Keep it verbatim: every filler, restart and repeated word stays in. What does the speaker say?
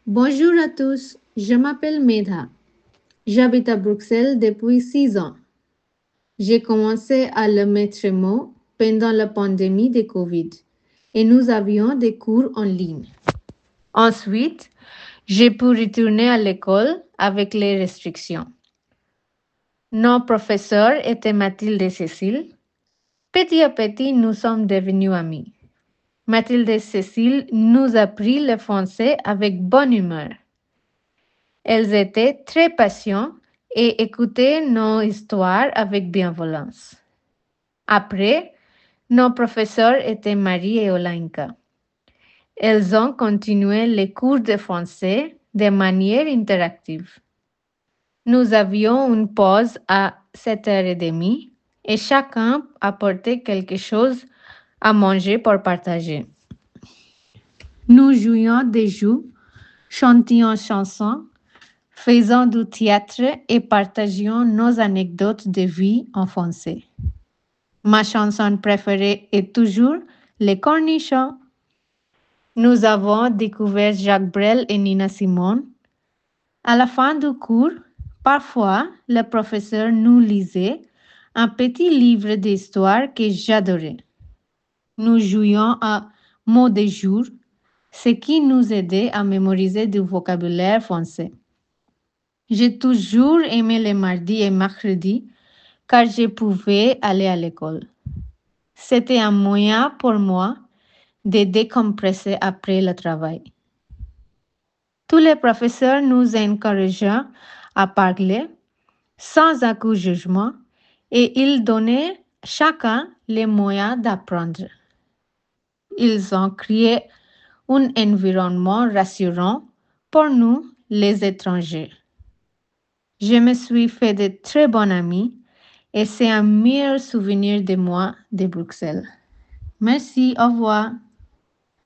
Bonjour à tous, je m'appelle Medha. J'habite à Bruxelles depuis six ans. J'ai commencé à le maître mot pendant la pandémie de Covid et nous avions des cours en ligne. Ensuite, j'ai pu retourner à l'école avec les restrictions. Nos professeurs étaient Mathilde et Cécile. Petit à petit, nous sommes devenus amis. Mathilde et Cécile nous a appris le français avec bonne humeur. Elles étaient très patientes et écoutaient nos histoires avec bienveillance. Après, nos professeurs étaient Marie et Olenka. Elles ont continué les cours de français de manière interactive. Nous avions une pause à sept heures trente et chacun apportait quelque chose à manger pour partager. Nous jouions des jeux, chantions chansons, faisions du théâtre et partagions nos anecdotes de vie en français. Ma chanson préférée est toujours Les Cornichons. Nous avons découvert Jacques Brel et Nina Simone. À la fin du cours, parfois, le professeur nous lisait un petit livre d'histoire que j'adorais. Nous jouions à mots de jour, ce qui nous aidait à mémoriser du vocabulaire français. J'ai toujours aimé les mardis et mercredis car je pouvais aller à l'école. C'était un moyen pour moi de décompresser après le travail. Tous les professeurs nous encourageaient à parler sans aucun jugement et ils donnaient chacun les moyens d'apprendre. Ils ont créé un environnement rassurant pour nous, les étrangers. Je me suis fait de très bons amis et c'est un meilleur souvenir de moi de Bruxelles. Merci, au revoir.